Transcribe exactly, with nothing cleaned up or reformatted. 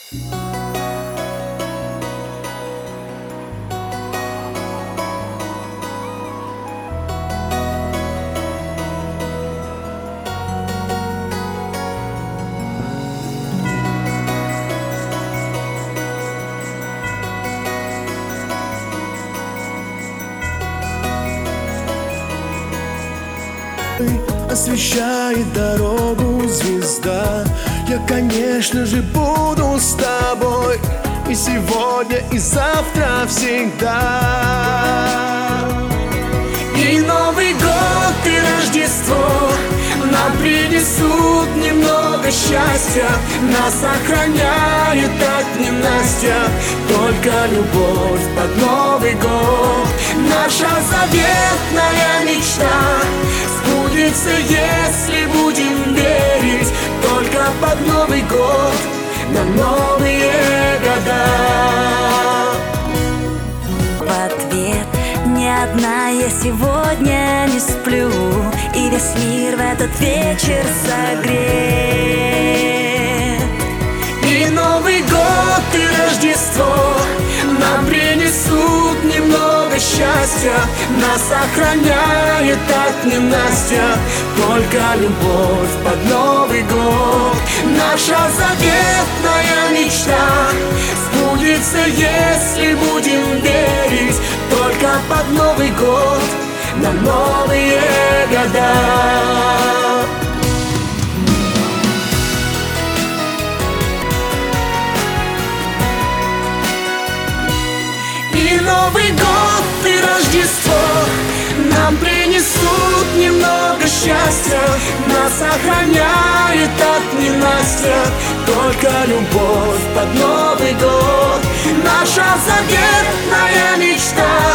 Освещает дорогу звезда. Я, конечно же, буду с тобой и сегодня, и завтра, всегда. И Новый год, и Рождество нам принесут немного счастья. Нас охраняет от ненастья только любовь под Новый год. Наша заветная мечта сбудется, если будем верить только под Новый год, на новые года. В ответ: не одна я сегодня не сплю, и весь мир в этот вечер согрет. И Новый год, и Рождество нам принесут немного счастья. Нас охраняет от ненастья только любовь под Новый год. Наша заветная мечта сбудется, если будем верить только под Новый год, на новые года. И Новый год, и Рождество нам принесут немного счастья. Нас охраняет от ненастья только любовь под Новый год. Наша заветная мечта